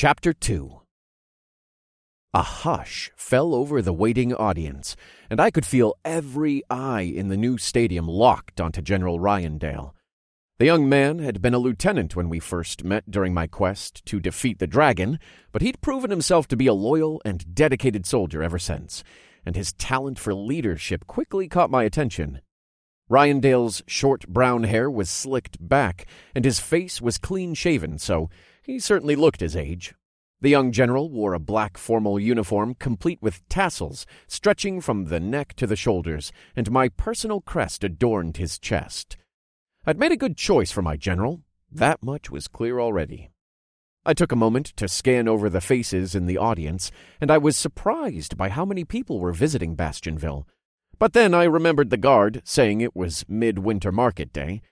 Chapter 2. A hush fell over the waiting audience, and I could feel every eye in the new stadium locked onto General Ryandale. The young man had been a lieutenant when we first met during my quest to defeat the dragon, but he'd proven himself to be a loyal and dedicated soldier ever since, and his talent for leadership quickly caught my attention. Ryandale's short brown hair was slicked back, and his face was clean-shaven, so he certainly looked his age. The young general wore a black formal uniform complete with tassels stretching from the neck to the shoulders, and my personal crest adorned his chest. I'd made a good choice for my general. That much was clear already. I took a moment to scan over the faces in the audience, and I was surprised by how many people were visiting Bastionville. But then I remembered the guard saying it was midwinter market day.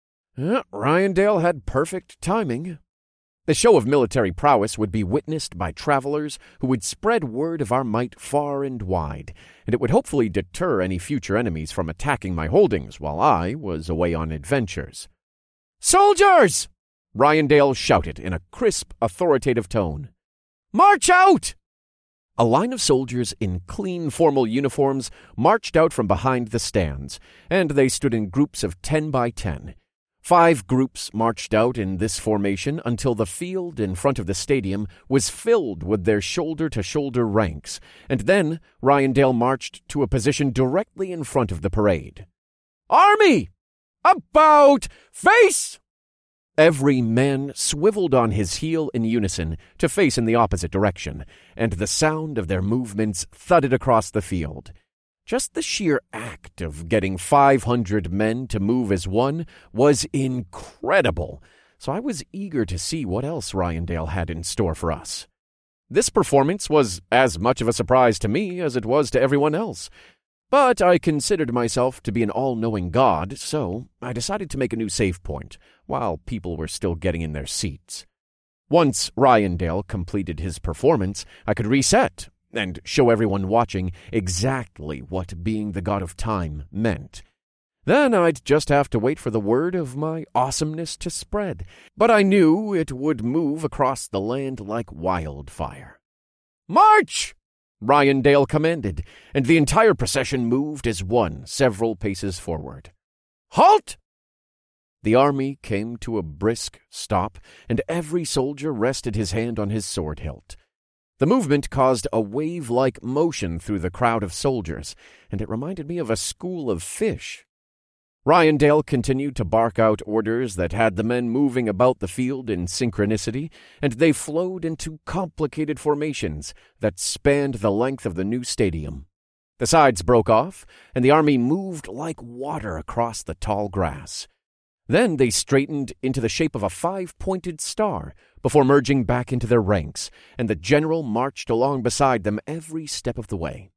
Ryandale had perfect timing. The show of military prowess would be witnessed by travelers who would spread word of our might far and wide, and it would hopefully deter any future enemies from attacking my holdings while I was away on adventures. "Soldiers!" Ryandale shouted in a crisp, authoritative tone. "March out!" A line of soldiers in clean formal uniforms marched out from behind the stands, and they stood in groups of 10 by 10. 5 groups marched out in this formation until the field in front of the stadium was filled with their shoulder-to-shoulder ranks, and then Ryandale marched to a position directly in front of the parade. "Army! About face!" Every man swiveled on his heel in unison to face in the opposite direction, and the sound of their movements thudded across the field. Just the sheer act of getting 500 men to move as one was incredible, so I was eager to see what else Ryandale had in store for us. This performance was as much of a surprise to me as it was to everyone else, but I considered myself to be an all-knowing god, so I decided to make a new save point while people were still getting in their seats. Once Ryandale completed his performance, I could reset and show everyone watching exactly what being the god of time meant. Then I'd just have to wait for the word of my awesomeness to spread, but I knew it would move across the land like wildfire. "March!" Ryandale commanded, and the entire procession moved as one several paces forward. "Halt!" The army came to a brisk stop, and every soldier rested his hand on his sword hilt. The movement caused a wave-like motion through the crowd of soldiers, and it reminded me of a school of fish. Ryandale continued to bark out orders that had the men moving about the field in synchronicity, and they flowed into complicated formations that spanned the length of the new stadium. The sides broke off, and the army moved like water across the tall grass. Then they straightened into the shape of a 5-pointed star before merging back into their ranks, and the general marched along beside them every step of the way.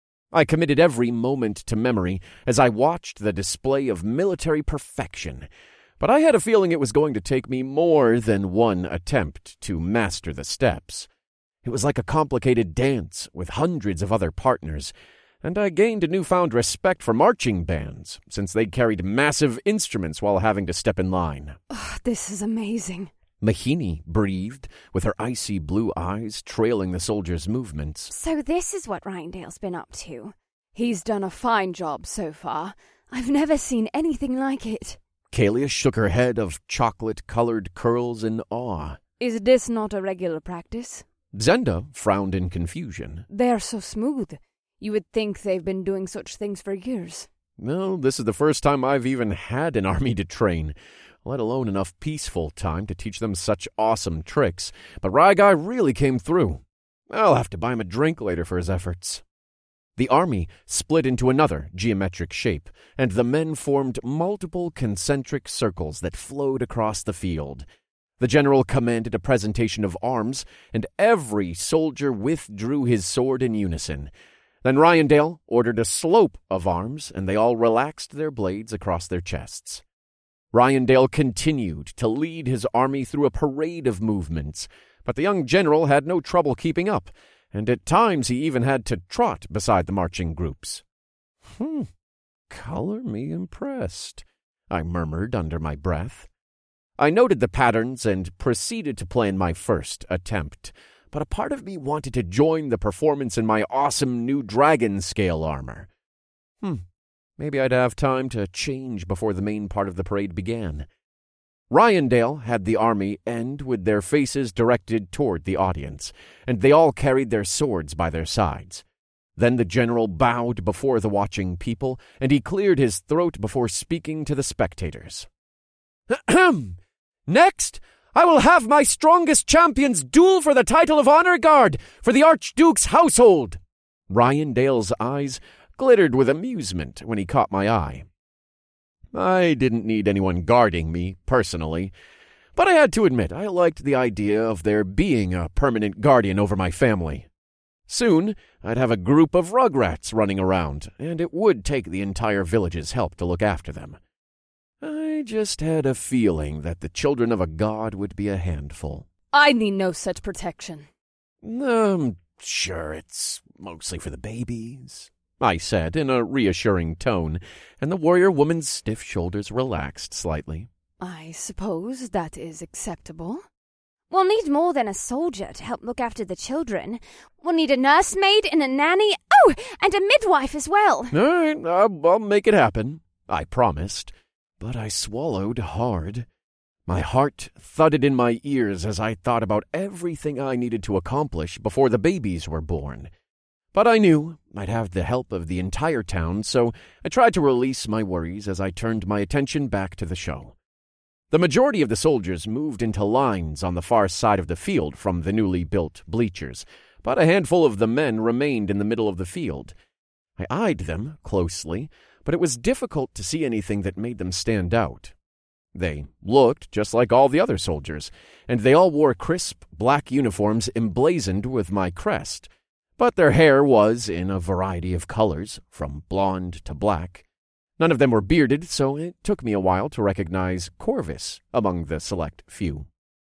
I committed every moment to memory as I watched the display of military perfection, but I had a feeling it was going to take me more than one attempt to master the steps. It was like a complicated dance with hundreds of other partners, and I gained a newfound respect for marching bands, since they carried massive instruments while having to step in line. Oh, this is amazing, Mahini breathed, with her icy blue eyes trailing the soldiers' movements. So this is what Ryandale's been up to. He's done a fine job so far. I've never seen anything like it. Kalia shook her head of chocolate-colored curls in awe. Is this not a regular practice? Zenda frowned in confusion. They're so smooth. You would think they've been doing such things for years. No, this is the first time I've even had an army to train, let alone enough peaceful time to teach them such awesome tricks. But Ryguy really came through. I'll have to buy him a drink later for his efforts. The army split into another geometric shape, and the men formed multiple concentric circles that flowed across the field. The general commanded a presentation of arms, and every soldier withdrew his sword in unison. Then Ryandale ordered a slope of arms, and they all relaxed their blades across their chests. Ryandale continued to lead his army through a parade of movements, but the young general had no trouble keeping up, and at times he even had to trot beside the marching groups. Color me impressed, I murmured under my breath. I noted the patterns and proceeded to plan my first attempt, but a part of me wanted to join the performance in my awesome new dragon scale armor. Maybe I'd have time to change before the main part of the parade began. Ryandale had the army end with their faces directed toward the audience, and they all carried their swords by their sides. Then the general bowed before the watching people, and he cleared his throat before speaking to the spectators. Next, I will have my strongest champions duel for the title of Honor Guard for the Archduke's household. Ryandale's eyes glittered with amusement when he caught my eye. I didn't need anyone guarding me, personally, but I had to admit I liked the idea of there being a permanent guardian over my family. Soon, I'd have a group of rugrats running around, and it would take the entire village's help to look after them. I just had a feeling that the children of a god would be a handful. I need no such protection. Sure, it's mostly for the babies, I said in a reassuring tone, and the warrior woman's stiff shoulders relaxed slightly. I suppose that is acceptable. We'll need more than a soldier to help look after the children. We'll need a nursemaid and a nanny. Oh, and a midwife as well. All right, I'll make it happen, I promised. But I swallowed hard. My heart thudded in my ears as I thought about everything I needed to accomplish before the babies were born. But I knew I'd have the help of the entire town, so I tried to release my worries as I turned my attention back to the show. The majority of the soldiers moved into lines on the far side of the field from the newly built bleachers, but a handful of the men remained in the middle of the field. I eyed them closely, but it was difficult to see anything that made them stand out. They looked just like all the other soldiers, and they all wore crisp black uniforms emblazoned with my crest, but their hair was in a variety of colors, from blonde to black. None of them were bearded, so it took me a while to recognize Corvus among the select few.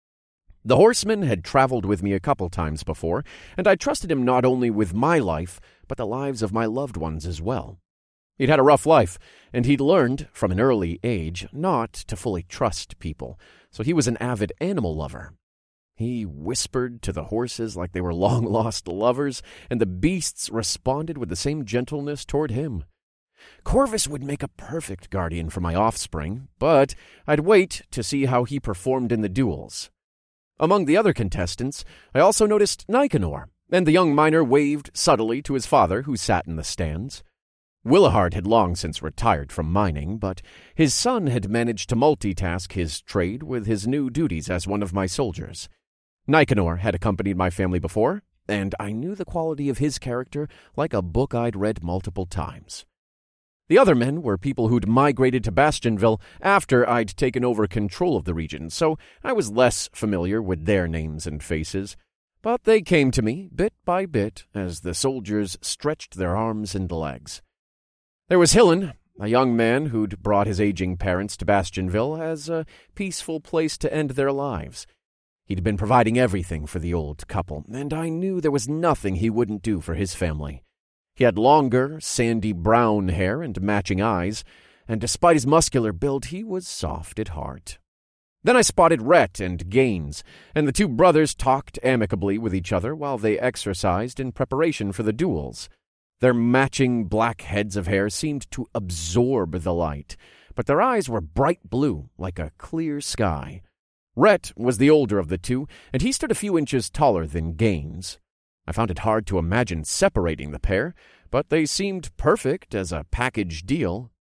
The horseman had traveled with me a couple times before, and I trusted him not only with my life, but the lives of my loved ones as well. He'd had a rough life, and he'd learned from an early age not to fully trust people, so he was an avid animal lover. He whispered to the horses like they were long-lost lovers, and the beasts responded with the same gentleness toward him. Corvus would make a perfect guardian for my offspring, but I'd wait to see how he performed in the duels. Among the other contestants, I also noticed Nicanor, and the young miner waved subtly to his father, who sat in the stands. Willehard had long since retired from mining, but his son had managed to multitask his trade with his new duties as one of my soldiers. Nicanor had accompanied my family before, and I knew the quality of his character like a book I'd read multiple times. The other men were people who'd migrated to Bastionville after I'd taken over control of the region, so I was less familiar with their names and faces. But they came to me, bit by bit, as the soldiers stretched their arms and legs. There was Hillen, a young man who'd brought his aging parents to Bastionville as a peaceful place to end their lives. He'd been providing everything for the old couple, and I knew there was nothing he wouldn't do for his family. He had longer, sandy brown hair and matching eyes, and despite his muscular build, he was soft at heart. Then I spotted Rhett and Gaines, and the two brothers talked amicably with each other while they exercised in preparation for the duels. Their matching black heads of hair seemed to absorb the light, but their eyes were bright blue, like a clear sky. Rhett was the older of the two, and he stood a few inches taller than Gaines. I found it hard to imagine separating the pair, but they seemed perfect as a package deal.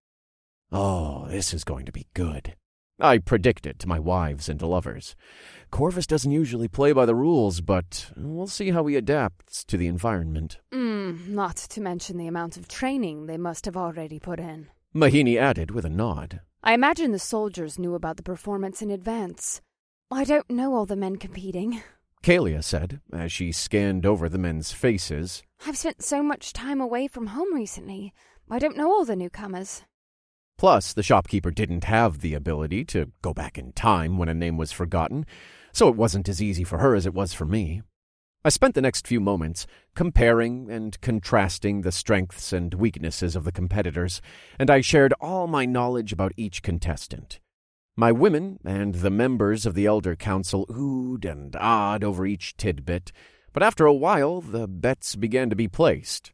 Oh, this is going to be good, I predicted to my wives and lovers. Corvus doesn't usually play by the rules, but we'll see how he adapts to the environment. Not to mention the amount of training they must have already put in, Mahini added with a nod. I imagine the soldiers knew about the performance in advance. I don't know all the men competing, Kalia said, as she scanned over the men's faces. I've spent so much time away from home recently. I don't know all the newcomers. Plus, the shopkeeper didn't have the ability to go back in time when a name was forgotten, so it wasn't as easy for her as it was for me. I spent the next few moments comparing and contrasting the strengths and weaknesses of the competitors, and I shared all my knowledge about each contestant. My women and the members of the Elder Council oohed and ahed over each tidbit, but after a while the bets began to be placed.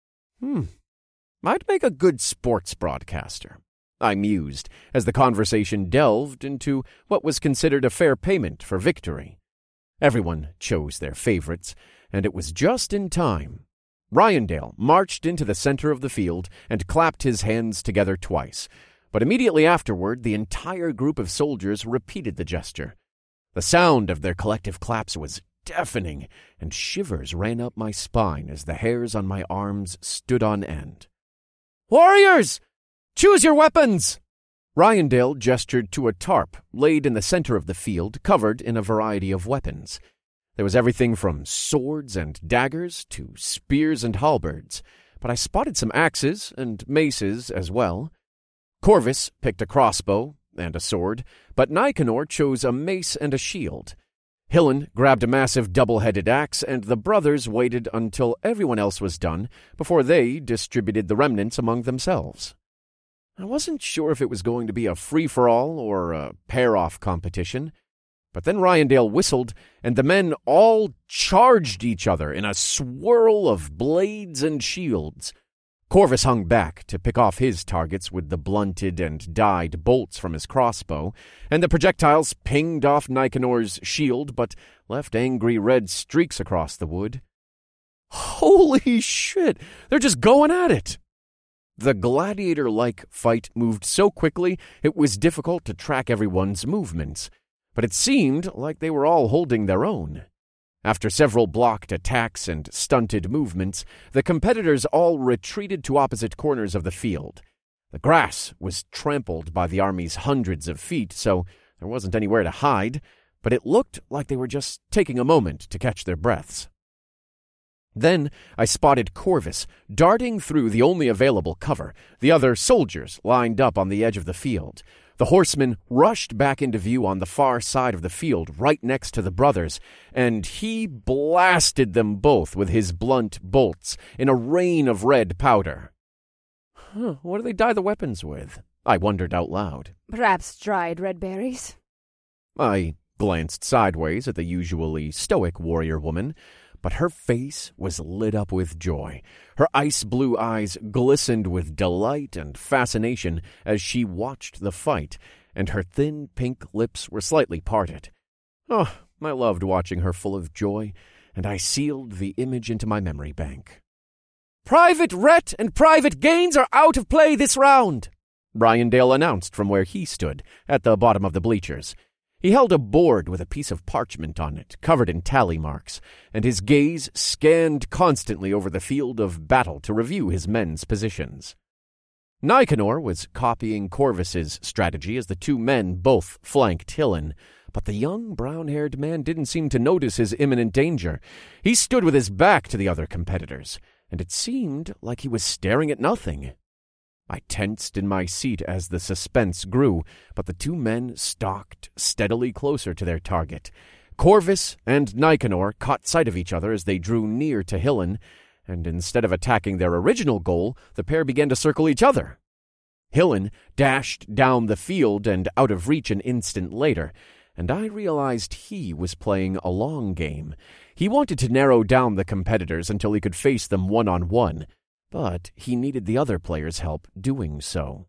I'd make a good sports broadcaster, I mused, as the conversation delved into what was considered a fair payment for victory. Everyone chose their favorites, and it was just in time. Ryandale marched into the center of the field and clapped his hands together twice, but immediately afterward the entire group of soldiers repeated the gesture. The sound of their collective claps was deafening, and shivers ran up my spine as the hairs on my arms stood on end. "Warriors! Choose your weapons!" Ryandale gestured to a tarp laid in the center of the field, covered in a variety of weapons. There was everything from swords and daggers to spears and halberds, but I spotted some axes and maces as well. Corvus picked a crossbow and a sword, but Nicanor chose a mace and a shield. Hillen grabbed a massive double-headed axe, and the brothers waited until everyone else was done before they distributed the remnants among themselves. I wasn't sure if it was going to be a free-for-all or a pair-off competition, but then Ryandale whistled, and the men all charged each other in a swirl of blades and shields. Corvus hung back to pick off his targets with the blunted and dyed bolts from his crossbow, and the projectiles pinged off Nicanor's shield but left angry red streaks across the wood. Holy shit! They're just going at it! The gladiator-like fight moved so quickly it was difficult to track everyone's movements, but it seemed like they were all holding their own. After several blocked attacks and stunted movements, the competitors all retreated to opposite corners of the field. The grass was trampled by the army's hundreds of feet, so there wasn't anywhere to hide, but it looked like they were just taking a moment to catch their breaths. Then I spotted Corvus darting through the only available cover, the other soldiers lined up on the edge of the field. The horseman rushed back into view on the far side of the field, right next to the brothers, and he blasted them both with his blunt bolts in a rain of red powder. What do they dye the weapons with? I wondered out loud. Perhaps dried red berries. I glanced sideways at the usually stoic warrior woman, but her face was lit up with joy. Her ice-blue eyes glistened with delight and fascination as she watched the fight, and her thin pink lips were slightly parted. Oh, I loved watching her full of joy, and I sealed the image into my memory bank. "Private Rhett and Private Gaines are out of play this round," Ryandale announced from where he stood, at the bottom of the bleachers. He held a board with a piece of parchment on it, covered in tally marks, and his gaze scanned constantly over the field of battle to review his men's positions. Nicanor was copying Corvus's strategy as the two men both flanked Hillen, but the young brown-haired man didn't seem to notice his imminent danger. He stood with his back to the other competitors, and it seemed like he was staring at nothing. I tensed in my seat as the suspense grew, but the two men stalked steadily closer to their target. Corvus and Nicanor caught sight of each other as they drew near to Hillen, and instead of attacking their original goal, the pair began to circle each other. Hillen dashed down the field and out of reach an instant later, and I realized he was playing a long game. He wanted to narrow down the competitors until he could face them one-on-one, but he needed the other players' help doing so.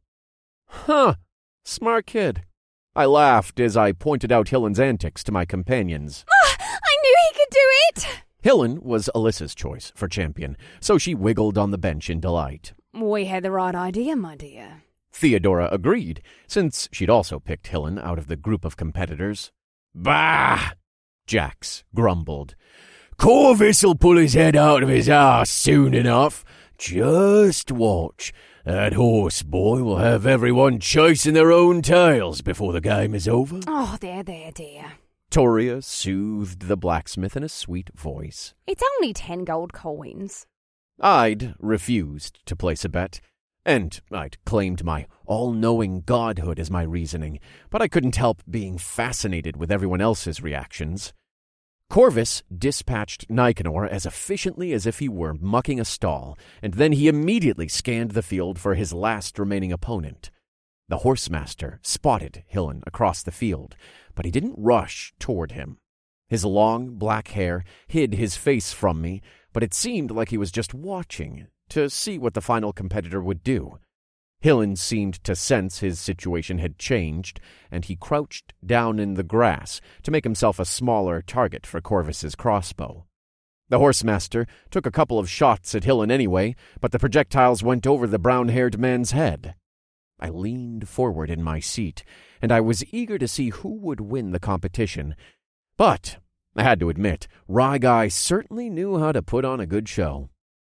Smart kid. I laughed as I pointed out Hillen's antics to my companions. I knew he could do it! Hillen was Alyssa's choice for champion, so she wiggled on the bench in delight. We had the right idea, my dear. Theodora agreed, since she'd also picked Hillen out of the group of competitors. Bah! Jax grumbled. Corvus'll pull his head out of his arse soon enough. Just watch. That horse boy will have everyone chasing their own tails before the game is over. Oh, there, dear. Toria soothed the blacksmith in a sweet voice. It's only 10 gold coins. I'd refused to place a bet, and I'd claimed my all-knowing godhood as my reasoning, but I couldn't help being fascinated with everyone else's reactions. Corvus dispatched Nicanor as efficiently as if he were mucking a stall, and then he immediately scanned the field for his last remaining opponent. The horsemaster spotted Hillen across the field, but he didn't rush toward him. His long black hair hid his face from me, but it seemed like he was just watching to see what the final competitor would do. Hillen seemed to sense his situation had changed, and he crouched down in the grass to make himself a smaller target for Corvus's crossbow. The horsemaster took a couple of shots at Hillen anyway, but the projectiles went over the brown-haired man's head. I leaned forward in my seat, and I was eager to see who would win the competition. But, I had to admit, Rye Guy certainly knew how to put on a good show.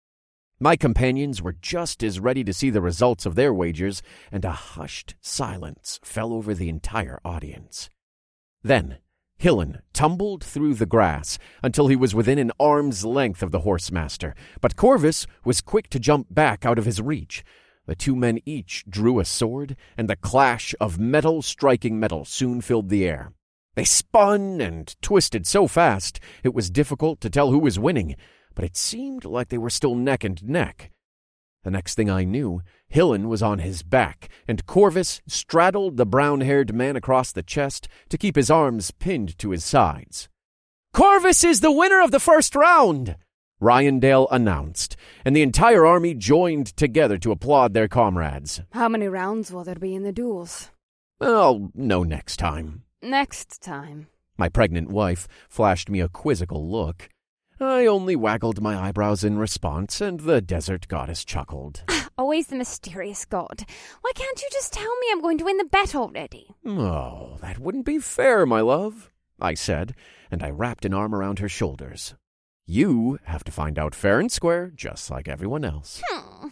My companions were just as ready to see the results of their wagers, and a hushed silence fell over the entire audience. Then, Hillen tumbled through the grass until he was within an arm's length of the horsemaster, but Corvus was quick to jump back out of his reach. The two men each drew a sword, and the clash of metal striking metal soon filled the air. They spun and twisted so fast it was difficult to tell who was winning, but it seemed like they were still neck and neck. The next thing I knew, Hillen was on his back, and Corvus straddled the brown-haired man across the chest to keep his arms pinned to his sides. "Corvus is the winner of the first round!" Ryandale announced, and the entire army joined together to applaud their comrades. How many rounds will there be in the duels? I'll know next time. Next time. My pregnant wife flashed me a quizzical look. I only waggled my eyebrows in response, and the desert goddess chuckled. Always the mysterious god. Why can't you just tell me I'm going to win the bet already? Oh, that wouldn't be fair, my love, I said, and I wrapped an arm around her shoulders. You have to find out fair and square, just like everyone else.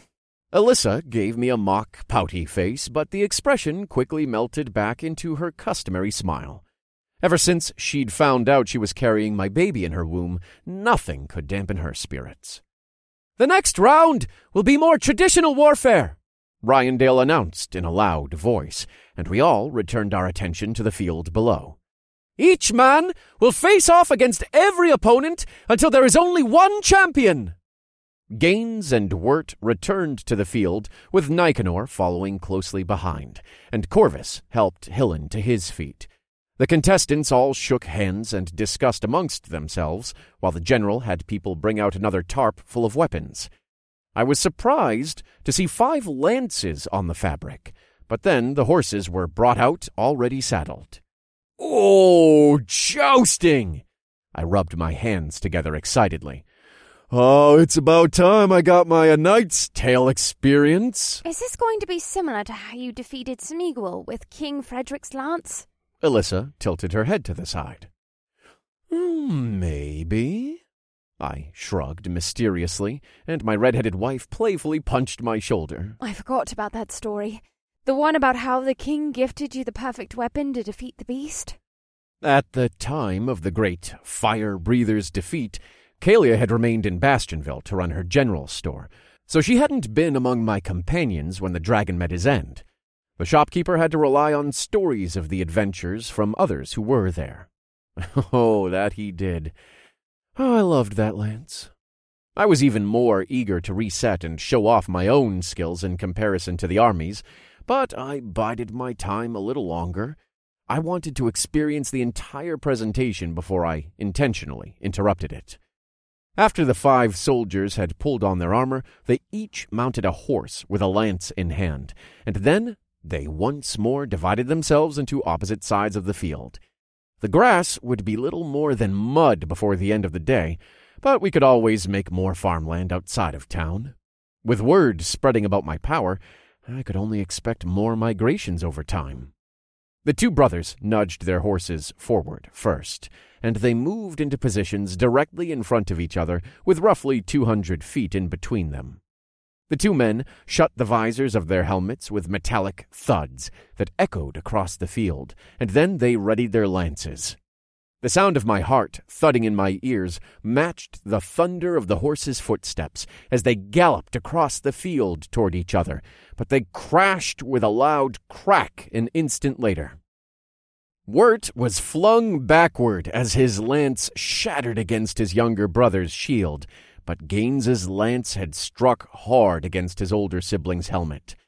Alyssa gave me a mock, pouty face, but the expression quickly melted back into her customary smile. Ever since she'd found out she was carrying my baby in her womb, nothing could dampen her spirits. "The next round will be more traditional warfare," Ryandale announced in a loud voice, and we all returned our attention to the field below. "Each man will face off against every opponent until there is only one champion." Gaines and Wirt returned to the field, with Nicanor following closely behind, and Corvus helped Hillen to his feet. The contestants all shook hands and discussed amongst themselves, while the general had people bring out another tarp full of weapons. I was surprised to see 5 lances on the fabric, but then the horses were brought out already saddled. "Oh, jousting!" I rubbed my hands together excitedly. "Oh, it's about time I got my A Knight's Tale experience." Is this going to be similar to how you defeated Smeagol with King Frederick's lance? Alyssa tilted her head to the side. Maybe. I shrugged mysteriously, and my red-headed wife playfully punched my shoulder. I forgot about that story. The one about how the king gifted you the perfect weapon to defeat the beast? At the time of the great fire-breather's defeat, Kalia had remained in Bastionville to run her general store, so she hadn't been among my companions when the dragon met his end. The shopkeeper had to rely on stories of the adventures from others who were there. Oh, that he did. Oh, I loved that lance. I was even more eager to reset and show off my own skills in comparison to the army's, but I bided my time a little longer. I wanted to experience the entire presentation before I intentionally interrupted it. After the 5 soldiers had pulled on their armor, they each mounted a horse with a lance in hand, and then they once more divided themselves into opposite sides of the field. The grass would be little more than mud before the end of the day, but we could always make more farmland outside of town. With word spreading about my power, I could only expect more migrations over time. The 2 brothers nudged their horses forward first, and they moved into positions directly in front of each other, with roughly 200 feet in between them. The 2 men shut the visors of their helmets with metallic thuds that echoed across the field, and then they readied their lances. The sound of my heart thudding in my ears matched the thunder of the horses' footsteps as they galloped across the field toward each other, but they crashed with a loud crack an instant later. Wirt was flung backward as his lance shattered against his younger brother's shield, but Gaines's lance had struck hard against his older sibling's helmet.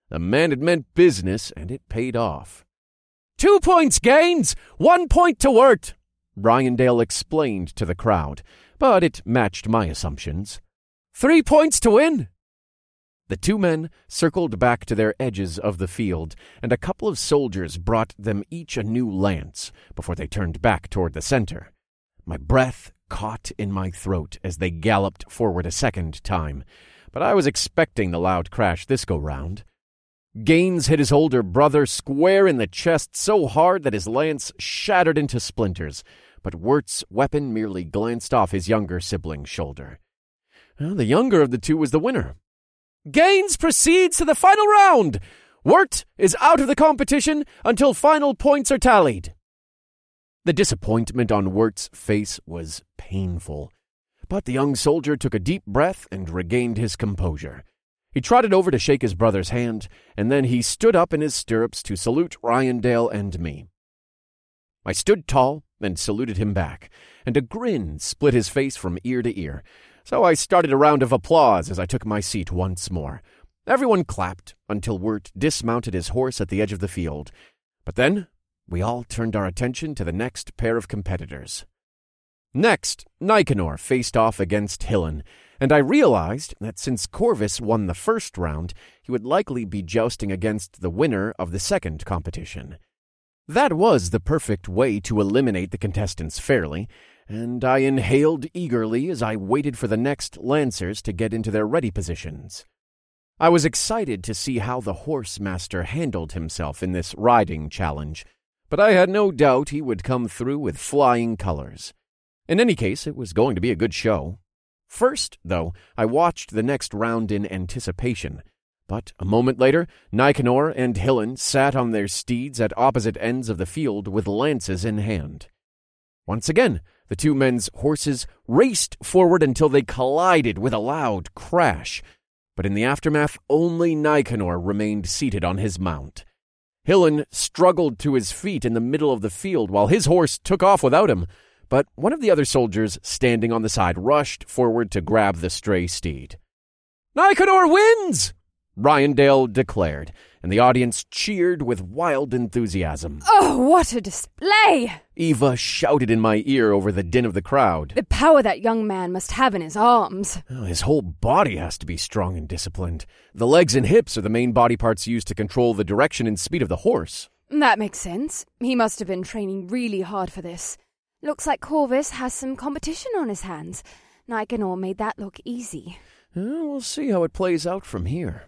The man had meant business, and it paid off. 2 points, Gaines! 1 point to Wirt! Ryandale explained to the crowd, but it matched my assumptions. 3 points to win! The two men circled back to their edges of the field, and a couple of soldiers brought them each a new lance before they turned back toward the center. My breath caught in my throat as they galloped forward a second time, but I was expecting the loud crash this go-round. Gaines hit his older brother square in the chest so hard that his lance shattered into splinters, but Wirt's weapon merely glanced off his younger sibling's shoulder. Well, the younger of the two was the winner. Gaines proceeds to the final round! Wirt is out of the competition until final points are tallied. The disappointment on Wirt's face was painful, but the young soldier took a deep breath and regained his composure. He trotted over to shake his brother's hand, and then he stood up in his stirrups to salute Ryandale and me. I stood tall and saluted him back, and a grin split his face from ear to ear, so I started a round of applause as I took my seat once more. Everyone clapped until Wirt dismounted his horse at the edge of the field, but then we all turned our attention to the next pair of competitors. Next, Nicanor faced off against Hillen, and I realized that since Corvus won the first round, he would likely be jousting against the winner of the second competition. That was the perfect way to eliminate the contestants fairly, and I inhaled eagerly as I waited for the next lancers to get into their ready positions. I was excited to see how the horse master handled himself in this riding challenge, but I had no doubt he would come through with flying colors. In any case, it was going to be a good show. First, though, I watched the next round in anticipation, but a moment later, Nicanor and Hillen sat on their steeds at opposite ends of the field with lances in hand. Once again, the two men's horses raced forward until they collided with a loud crash, but in the aftermath, only Nicanor remained seated on his mount. Hillen struggled to his feet in the middle of the field while his horse took off without him, but one of the other soldiers standing on the side rushed forward to grab the stray steed. "Nicanor wins!" Ryandale declared, and the audience cheered with wild enthusiasm. Oh, what a display! Eva shouted in my ear over the din of the crowd. The power that young man must have in his arms. Oh, his whole body has to be strong and disciplined. The legs and hips are the main body parts used to control the direction and speed of the horse. That makes sense. He must have been training really hard for this. Looks like Corvus has some competition on his hands. Nicanor made that look easy. We'll see how it plays out from here.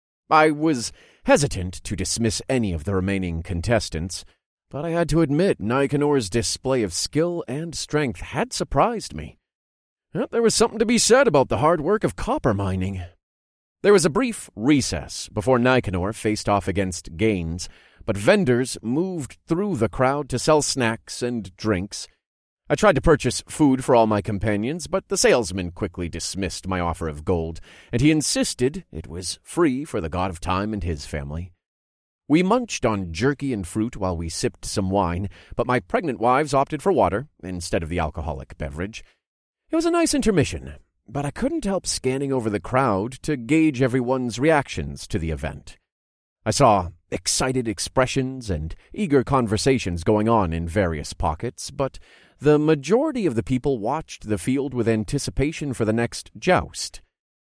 I was hesitant to dismiss any of the remaining contestants, but I had to admit Nicanor's display of skill and strength had surprised me. There was something to be said about the hard work of copper mining. There was a brief recess before Nicanor faced off against Gaines, but vendors moved through the crowd to sell snacks and drinks. I tried to purchase food for all my companions, but the salesman quickly dismissed my offer of gold, and he insisted it was free for the god of time and his family. We munched on jerky and fruit while we sipped some wine, but my pregnant wives opted for water instead of the alcoholic beverage. It was a nice intermission, but I couldn't help scanning over the crowd to gauge everyone's reactions to the event. I saw excited expressions and eager conversations going on in various pockets, but the majority of the people watched the field with anticipation for the next joust.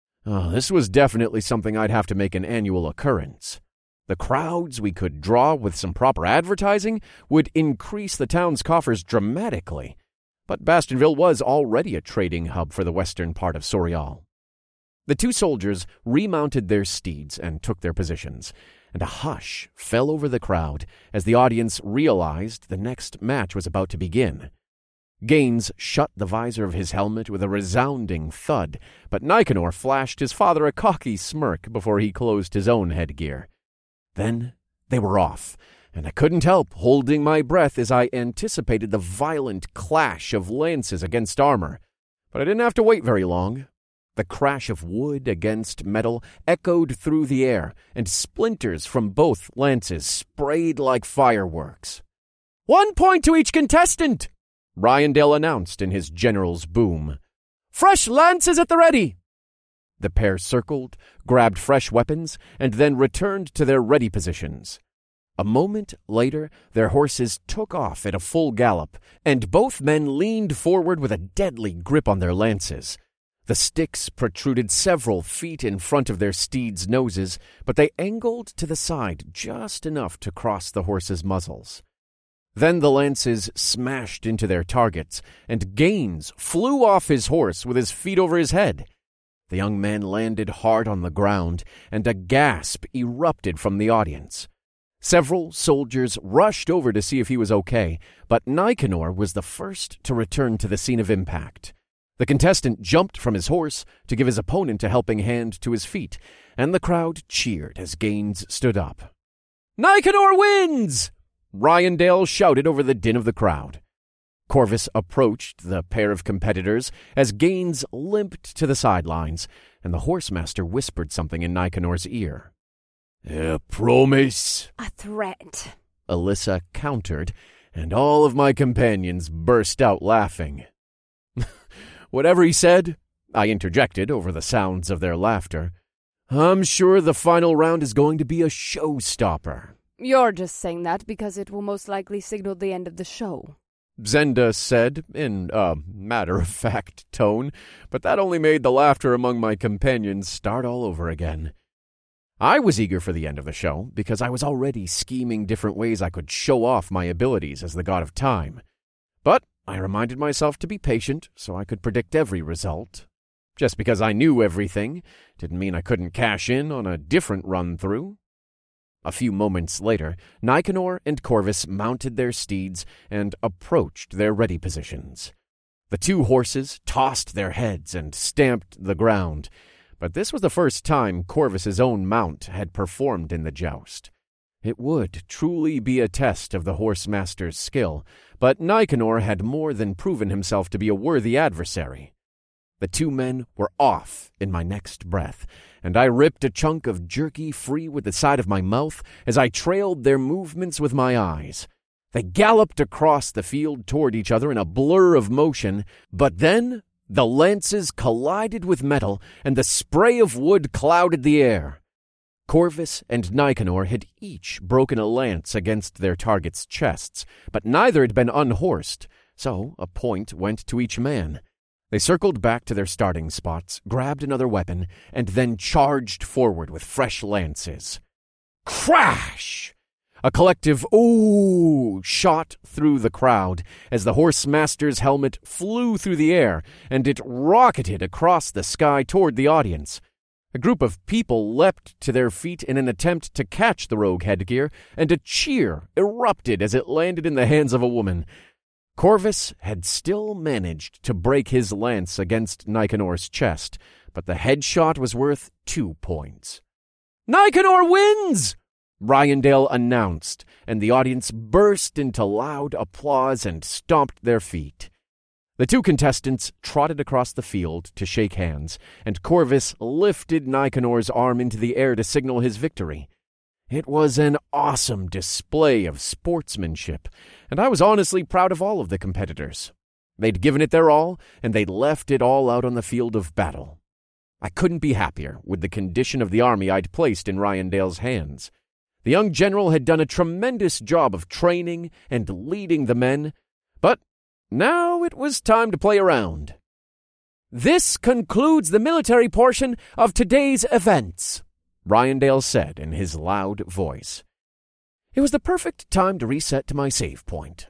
This was definitely something I'd have to make an annual occurrence. The crowds we could draw with some proper advertising would increase the town's coffers dramatically, but Bastonville was already a trading hub for the western part of Sorial. The two soldiers remounted their steeds and took their positions, and a hush fell over the crowd as the audience realized the next match was about to begin. Gaines shut the visor of his helmet with a resounding thud, but Nicanor flashed his father a cocky smirk before he closed his own headgear. Then they were off, and I couldn't help holding my breath as I anticipated the violent clash of lances against armor. But I didn't have to wait very long. The crash of wood against metal echoed through the air, and splinters from both lances sprayed like fireworks. 1 point to each contestant! Ryandale announced in his general's boom. Fresh lances at the ready! The pair circled, grabbed fresh weapons, and then returned to their ready positions. A moment later, their horses took off at a full gallop, and both men leaned forward with a deadly grip on their lances. The sticks protruded several feet in front of their steeds' noses, but they angled to the side just enough to cross the horses' muzzles. Then the lances smashed into their targets, and Gaines flew off his horse with his feet over his head. The young man landed hard on the ground, and a gasp erupted from the audience. Several soldiers rushed over to see if he was okay, but Nicanor was the first to return to the scene of impact. The contestant jumped from his horse to give his opponent a helping hand to his feet, and the crowd cheered as Gaines stood up. "Nicanor wins!" Ryandale shouted over the din of the crowd. Corvus approached the pair of competitors as Gaines limped to the sidelines, and the horsemaster whispered something in Nicanor's ear. "A promise," A threat. Alyssa countered, and all of my companions burst out laughing. "Whatever he said," I interjected over the sounds of their laughter, "I'm sure the final round is going to be a showstopper." You're just saying that because it will most likely signal the end of the show, Zenda said in a matter-of-fact tone, but that only made the laughter among my companions start all over again. I was eager for the end of the show because I was already scheming different ways I could show off my abilities as the god of time. But I reminded myself to be patient so I could predict every result. Just because I knew everything didn't mean I couldn't cash in on a different run-through. A few moments later, Nicanor and Corvus mounted their steeds and approached their ready positions. The two horses tossed their heads and stamped the ground, but this was the first time Corvus's own mount had performed in the joust. It would truly be a test of the horsemaster's skill, but Nicanor had more than proven himself to be a worthy adversary. The two men were off in my next breath, and I ripped a chunk of jerky free with the side of my mouth as I trailed their movements with my eyes. They galloped across the field toward each other in a blur of motion, but then the lances collided with metal, and the spray of wood clouded the air. Corvus and Nicanor had each broken a lance against their targets' chests, but neither had been unhorsed, so a point went to each man. They circled back to their starting spots, grabbed another weapon, and then charged forward with fresh lances. Crash! A collective "ooh" shot through the crowd as the horsemaster's helmet flew through the air, and it rocketed across the sky toward the audience. A group of people leapt to their feet in an attempt to catch the rogue headgear, and a cheer erupted as it landed in the hands of a woman. Corvus had still managed to break his lance against Nicanor's chest, but the headshot was worth 2 points. "Nicanor wins!" Ryandale announced, and the audience burst into loud applause and stomped their feet. The two contestants trotted across the field to shake hands, and Corvus lifted Nicanor's arm into the air to signal his victory. It was an awesome display of sportsmanship, and I was honestly proud of all of the competitors. They'd given it their all, and they'd left it all out on the field of battle. I couldn't be happier with the condition of the army I'd placed in Ryandale's hands. The young general had done a tremendous job of training and leading the men, but now it was time to play around. "This concludes the military portion of today's events," Ryandale said in his loud voice. It was the perfect time to reset to my save point.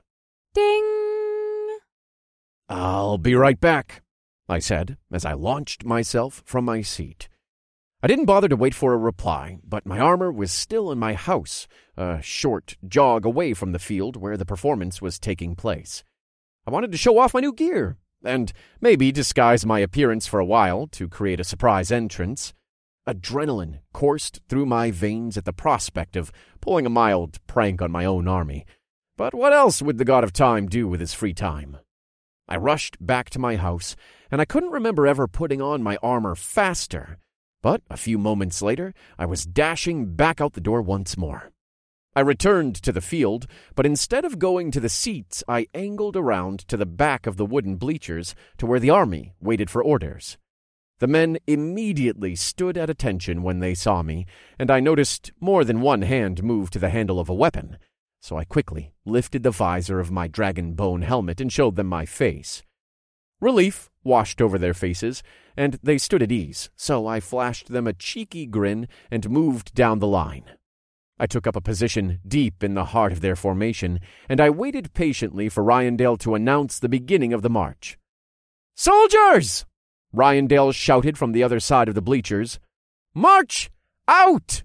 Ding! "I'll be right back," I said as I launched myself from my seat. I didn't bother to wait for a reply, but my armor was still in my house, a short jog away from the field where the performance was taking place. I wanted to show off my new gear, and maybe disguise my appearance for a while to create a surprise entrance. Adrenaline coursed through my veins at the prospect of pulling a mild prank on my own army. But what else would the god of time do with his free time? I rushed back to my house, and I couldn't remember ever putting on my armor faster. But a few moments later, I was dashing back out the door once more. I returned to the field, but instead of going to the seats, I angled around to the back of the wooden bleachers to where the army waited for orders. The men immediately stood at attention when they saw me, and I noticed more than one hand move to the handle of a weapon, so I quickly lifted the visor of my dragon bone helmet and showed them my face. Relief washed over their faces, and they stood at ease, so I flashed them a cheeky grin and moved down the line. I took up a position deep in the heart of their formation, and I waited patiently for Ryandale to announce the beginning of the march. "Soldiers!" Ryandale shouted from the other side of the bleachers. "March out!"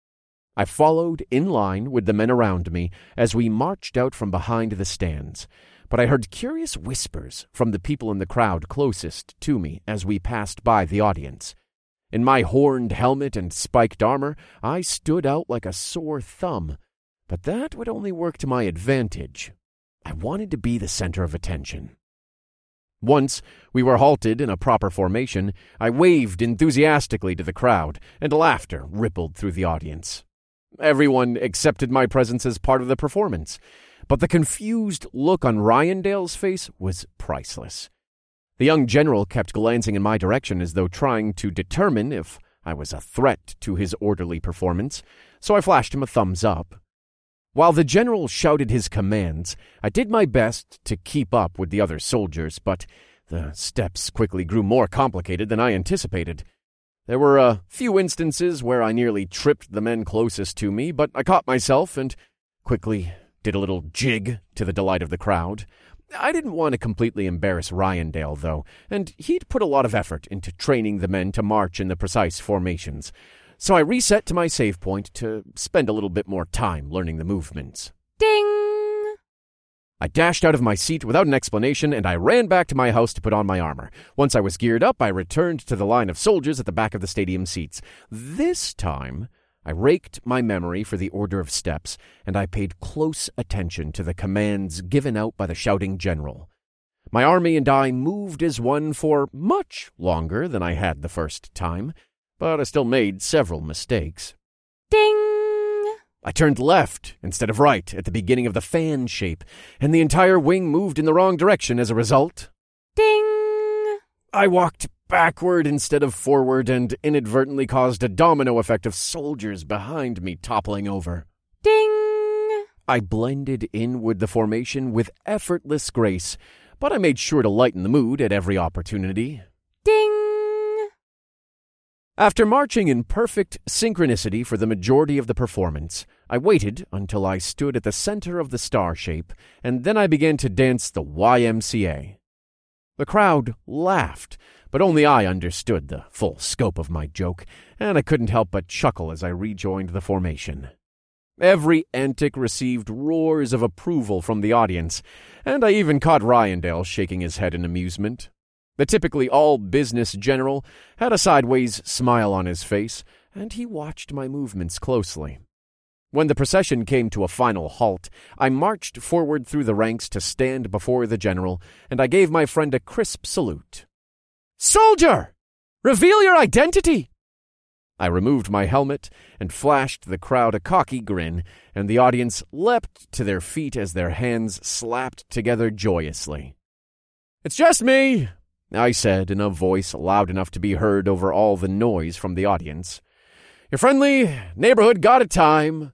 I followed in line with the men around me as we marched out from behind the stands, but I heard curious whispers from the people in the crowd closest to me as we passed by the audience. In my horned helmet and spiked armor, I stood out like a sore thumb, but that would only work to my advantage. I wanted to be the center of attention. Once we were halted in a proper formation, I waved enthusiastically to the crowd, and laughter rippled through the audience. Everyone accepted my presence as part of the performance, but the confused look on Ryandale's face was priceless. The young general kept glancing in my direction as though trying to determine if I was a threat to his orderly performance, so I flashed him a thumbs up. While the general shouted his commands, I did my best to keep up with the other soldiers, but the steps quickly grew more complicated than I anticipated. There were a few instances where I nearly tripped the men closest to me, but I caught myself and quickly did a little jig to the delight of the crowd. I didn't want to completely embarrass Ryandale, though, and he'd put a lot of effort into training the men to march in the precise formations. So I reset to my save point to spend a little bit more time learning the movements. Ding! I dashed out of my seat without an explanation, and I ran back to my house to put on my armor. Once I was geared up, I returned to the line of soldiers at the back of the stadium seats. This time, I raked my memory for the order of steps, and I paid close attention to the commands given out by the shouting general. My army and I moved as one for much longer than I had the first time, but I still made several mistakes. Ding! I turned left instead of right at the beginning of the fan shape, and the entire wing moved in the wrong direction as a result. Ding! I walked backward instead of forward and inadvertently caused a domino effect of soldiers behind me toppling over. Ding! I blended in with the formation with effortless grace, but I made sure to lighten the mood at every opportunity. Ding! After marching in perfect synchronicity for the majority of the performance, I waited until I stood at the center of the star shape, and then I began to dance the YMCA. The crowd laughed, but only I understood the full scope of my joke, and I couldn't help but chuckle as I rejoined the formation. Every antic received roars of approval from the audience, and I even caught Ryandale shaking his head in amusement. The typically all-business general had a sideways smile on his face, and he watched my movements closely. When the procession came to a final halt, I marched forward through the ranks to stand before the general, and I gave my friend a crisp salute. "Soldier! Reveal your identity!" I removed my helmet and flashed the crowd a cocky grin, and the audience leapt to their feet as their hands slapped together joyously. "It's just me," I said in a voice loud enough to be heard over all the noise from the audience. "Your friendly neighborhood god of time."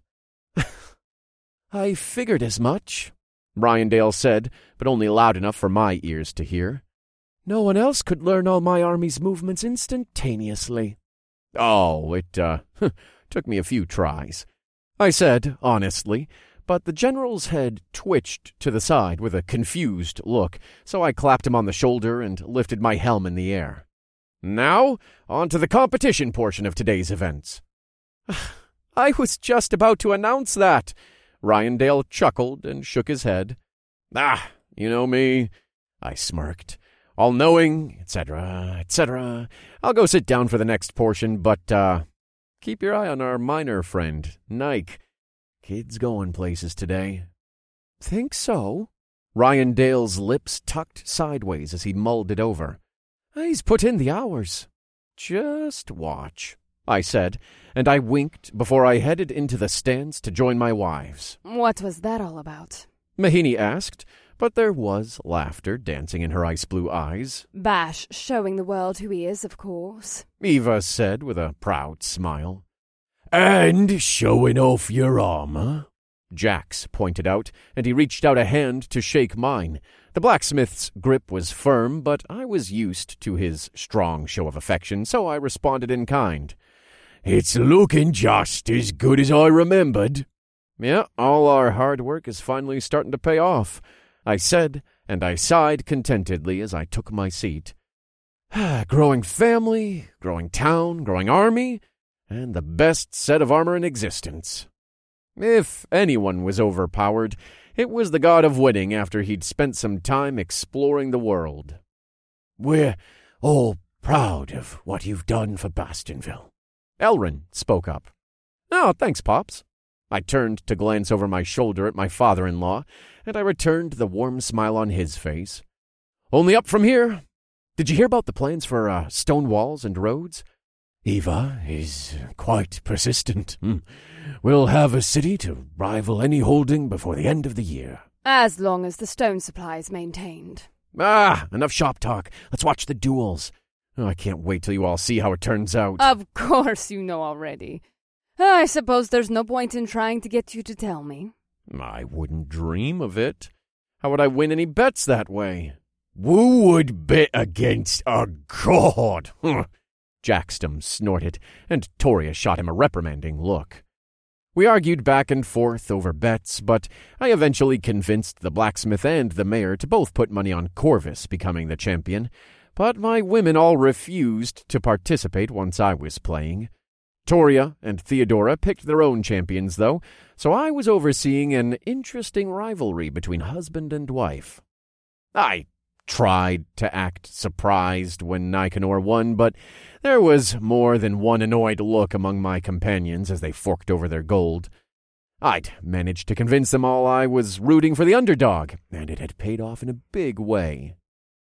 "I figured as much," Ryandale said, but only loud enough for my ears to hear. "No one else could learn all my army's movements instantaneously." "Oh, it took me a few tries," I said honestly, but the general's head twitched to the side with a confused look, so I clapped him on the shoulder and lifted my helm in the air. "Now, on to the competition portion of today's events." "I was just about to announce that." Ryandale chuckled and shook his head. You know me," I smirked. "All-knowing, etc., etc. I'll go sit down for the next portion, but keep your eye on our minor friend, Nike. Kid's going places today." "Think so?" Ryandale's lips tucked sideways as he mulled it over. "He's put in the hours." "Just watch," I said, and I winked before I headed into the stands to join my wives. What was that all about? Mahini asked, But there was laughter dancing in her ice-blue eyes. Bash showing the world who he is, of course, Eva said with a proud smile. And showing off your armor, Jax pointed out, and he reached out a hand to shake mine. The blacksmith's grip was firm, but I was used to his strong show of affection, so I responded in kind. It's looking just as good as I remembered. Yeah, all our hard work is finally starting to pay off, I said, and I sighed contentedly as I took my seat. Growing family, growing town, growing army, and the best set of armor in existence. If anyone was overpowered, it was the god of winning after he'd spent some time exploring the world. We're all proud of what you've done for Bastionville. Elrin spoke up. Oh, thanks, Pops. I turned to glance over my shoulder at my father-in-law, and I returned the warm smile on his face. Only up from here. Did you hear about the plans for stone walls and roads? Eva is quite persistent. We'll have a city to rival any holding before the end of the year. as long as the stone supply is maintained. Enough shop talk. Let's watch the duels. Oh, I can't wait till you all see how it turns out. Of course you know already. I suppose there's no point in trying to get you to tell me. I wouldn't dream of it. How would I win any bets that way? Who would bet against a god? Jackstum snorted, and Toria shot him a reprimanding look. We argued back and forth over bets, but I eventually convinced the blacksmith and the mayor to both put money on Corvus becoming the champion, but my women all refused to participate once I was playing. Toria and Theodora picked their own champions, though, so I was overseeing an interesting rivalry between husband and wife. I tried to act surprised when Nicanor won, but there was more than one annoyed look among my companions as they forked over their gold. I'd managed to convince them all I was rooting for the underdog, and it had paid off in a big way.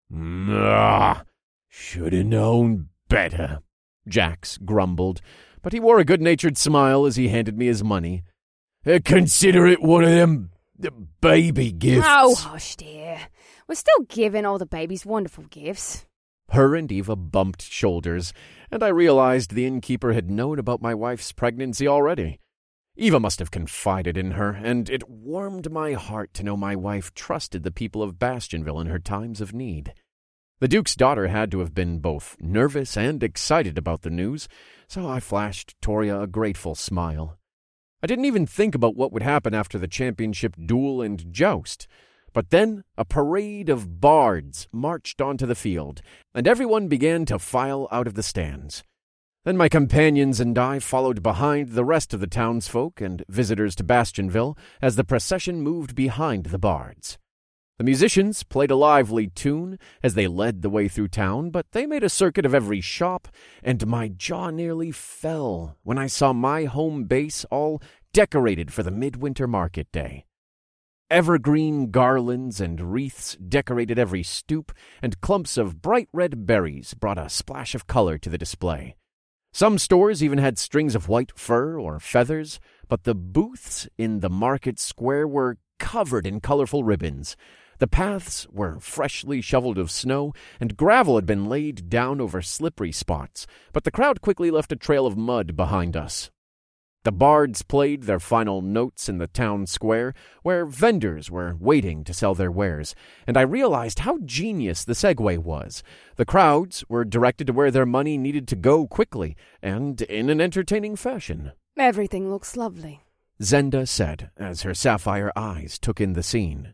Should have known better, Jax grumbled, but he wore a good-natured smile as he handed me his money. Consider it one of them baby gifts. Oh, hush, dear. We're still giving all the babies wonderful gifts. Her and Eva bumped shoulders, and I realized the innkeeper had known about my wife's pregnancy already. Eva must have confided in her, and it warmed my heart to know my wife trusted the people of Bastionville in her times of need. The Duke's daughter had to have been both nervous and excited about the news, so I flashed Toria a grateful smile. I didn't even think about what would happen after the championship duel and joust. But then a parade of bards marched onto the field, and everyone began to file out of the stands. Then my companions and I followed behind the rest of the townsfolk and visitors to Bastionville as the procession moved behind the bards. The musicians played a lively tune as they led the way through town, but they made a circuit of every shop, and my jaw nearly fell when I saw my home base all decorated for the midwinter market day. Evergreen garlands and wreaths decorated every stoop, and clumps of bright red berries brought a splash of color to the display. Some stores even had strings of white fur or feathers, but the booths in the market square were covered in colorful ribbons. The paths were freshly shoveled of snow, and gravel had been laid down over slippery spots, but the crowd quickly left a trail of mud behind us. The bards played their final notes in the town square, where vendors were waiting to sell their wares, and I realized how genius the segue was. The crowds were directed to where their money needed to go quickly, and in an entertaining fashion. Everything looks lovely, Zenda said, as her sapphire eyes took in the scene.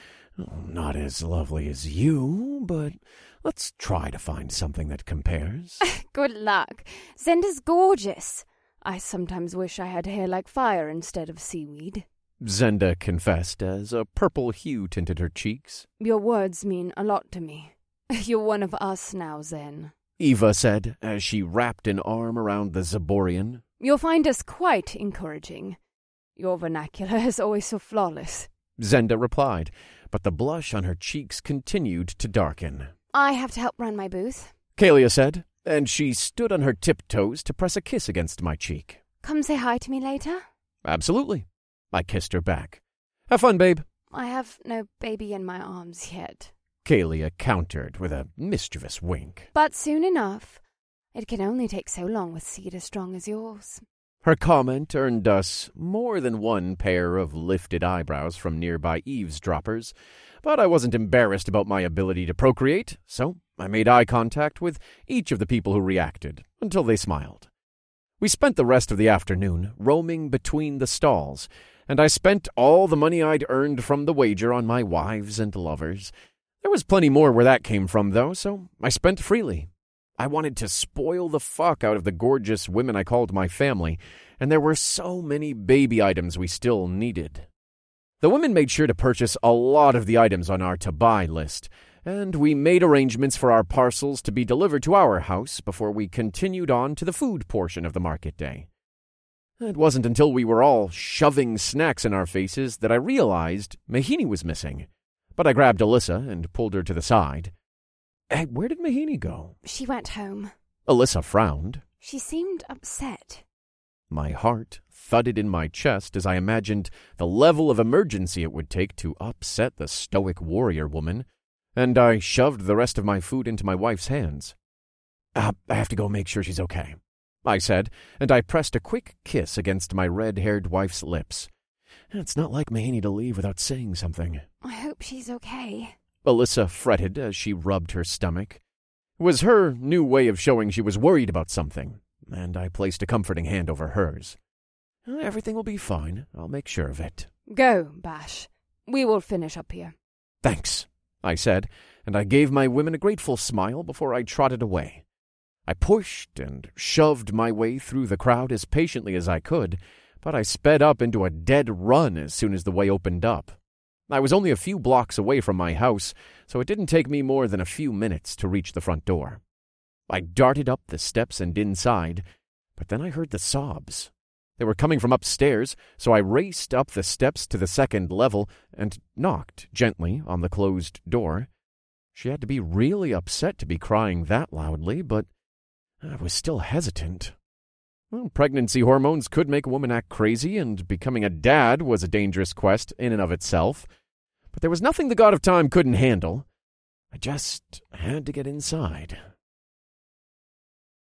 Not as lovely as you, but let's try to find something that compares. Good luck. Zenda's gorgeous. I sometimes wish I had hair like fire instead of seaweed, Zenda confessed as a purple hue tinted her cheeks. Your words mean a lot to me. You're one of us now, Zen, Eva said as she wrapped an arm around the Zaborian. You'll find us quite encouraging. Your vernacular is always so flawless, Zenda replied, but the blush on her cheeks continued to darken. I have to help run my booth, Kalia said, and she stood on her tiptoes to press a kiss against my cheek. Come say hi to me later? Absolutely. I kissed her back. Have fun, babe. I have no baby in my arms yet, Kalia countered with a mischievous wink. but soon enough. It can only take so long with seed as strong as yours. Her comment earned us more than one pair of lifted eyebrows from nearby eavesdroppers, but I wasn't embarrassed about my ability to procreate, so I made eye contact with each of the people who reacted, until they smiled. We spent the rest of the afternoon roaming between the stalls, and I spent all the money I'd earned from the wager on my wives and lovers. There was plenty more where that came from, though, so I spent freely. I wanted to spoil the fuck out of the gorgeous women I called my family, and there were so many baby items we still needed. The women made sure to purchase a lot of the items on our to-buy list, and we made arrangements for our parcels to be delivered to our house before we continued on to the food portion of the market day. It wasn't until we were all shoving snacks in our faces that I realized Mahini was missing, but I grabbed Alyssa and pulled her to the side. Hey, where did Mahini go? She went home. Alyssa frowned. She seemed upset. My heart thudded in my chest as I imagined the level of emergency it would take to upset the stoic warrior woman, and I shoved the rest of my food into my wife's hands. I have to go make sure she's okay, I said, and I pressed a quick kiss against my red-haired wife's lips. It's not like Mahini to leave without saying something. I hope she's okay. Alyssa fretted as she rubbed her stomach. It was her new way of showing she was worried about something, and I placed a comforting hand over hers. Everything will be fine. I'll make sure of it. Go, Bash. We will finish up here. Thanks, I said, and I gave my women a grateful smile before I trotted away. I pushed and shoved my way through the crowd as patiently as I could, but I sped up into a dead run as soon as the way opened up. I was only a few blocks away from my house, so it didn't take me more than a few minutes to reach the front door. I darted up the steps and inside, but then I heard the sobs. They were coming from upstairs, so I raced up the steps to the second level and knocked gently on the closed door. She had to be really upset to be crying that loudly, but I was still hesitant. Well, pregnancy hormones could make a woman act crazy, and becoming a dad was a dangerous quest in and of itself. But there was nothing the God of Time couldn't handle. I just had to get inside.